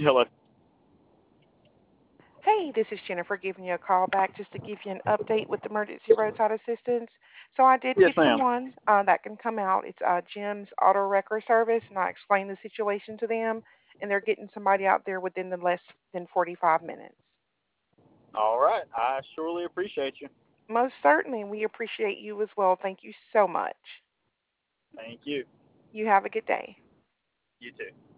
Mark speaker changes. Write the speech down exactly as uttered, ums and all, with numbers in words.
Speaker 1: Hello.
Speaker 2: Hey, this is Jennifer giving you a call back just to give you an update with emergency roadside assistance. So I did
Speaker 1: Yes,
Speaker 2: get
Speaker 1: ma'am.
Speaker 2: someone uh, that can come out. It's uh, Jim's Auto Wrecker Service, and I explained the situation to them, and they're getting somebody out there within the less than forty-five minutes.
Speaker 1: All right. I surely appreciate you.
Speaker 2: Most certainly, we appreciate you as well. Thank you so much.
Speaker 1: Thank you.
Speaker 2: You have a good day.
Speaker 1: You too.